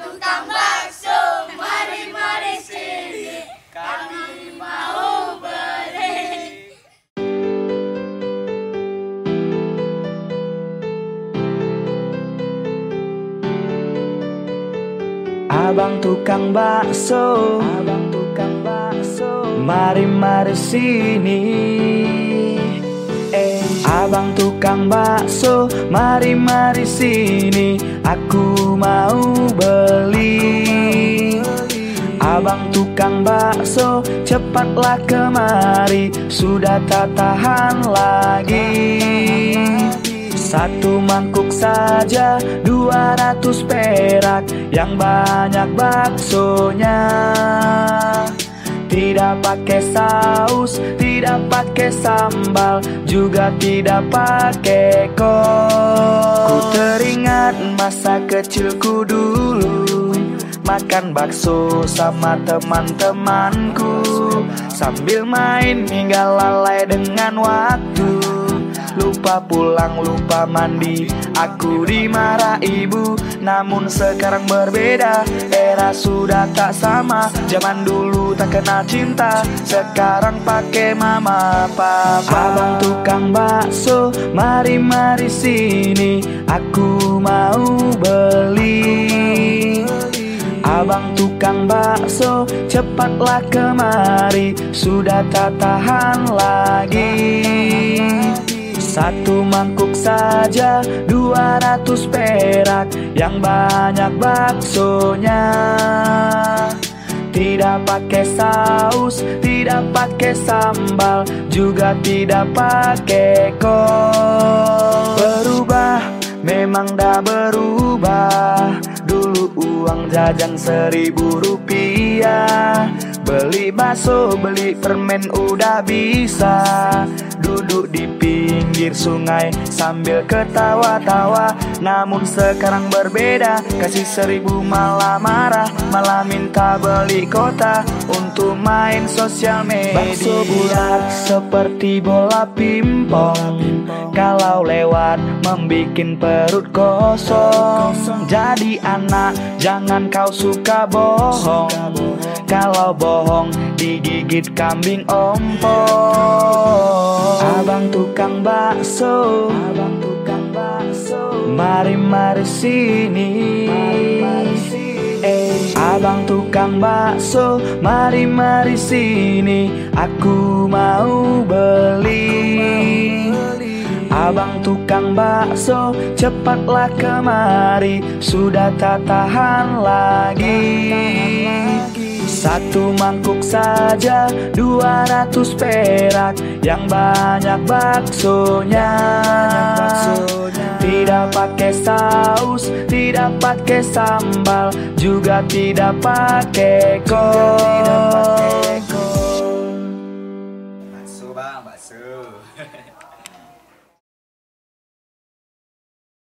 tukang bakso, mari-mari sini, kami mau beli. Abang tukang bakso, mari-mari sini. Abang tukang bakso, mari-mari sini, aku mau beli. Abang tukang bakso, cepatlah kemari, sudah tak tahan lagi. Satu mangkuk saja 200 perak, yang banyak baksonya. Tidak pakai saus, tidak pakai sambal, juga tidak pakai kol. Ku teringat masa kecilku dulu, makan bakso sama teman-temanku, sambil main hingga lalai dengan waktu. Lupa pulang, lupa mandi, aku dimarah ibu. Namun sekarang berbeda, era sudah tak sama. Zaman dulu tak kenal cinta, sekarang pakai mama papa. Abang tukang bakso, mari-mari sini, aku mau beli. Abang tukang bakso, cepatlah kemari, sudah tak tahan lagi. Satu mangkuk saja 200 perak, yang banyak baksonya. Tidak pakai saus, tidak pakai sambal, juga tidak pakai kol. Berubah, memang dah berubah. Dulu uang jajan 1.000 rupiah, beli bakso, beli permen udah bisa. Duduk di pinggir sungai sambil ketawa-tawa. Namun sekarang berbeda, kasih 1.000 malah marah, malah minta beli kota untuk main sosial media. Bakso bulat seperti bola pimpong, kalau lewat membikin perut kosong. Jadi anak jangan kau suka bohong, kalau bohong digigit kambing ompong. Abang tukang bakso, mari-mari sini. Abang tukang bakso, mari-mari sini, aku mau beli. Abang tukang bakso, cepatlah kemari, sudah tak tahan lagi. Satu mangkuk saja 200 perak, yang banyak baksonya. Tidak pakai saus, tidak pakai sambal, juga tidak pakai kol. Bakso bang, bakso.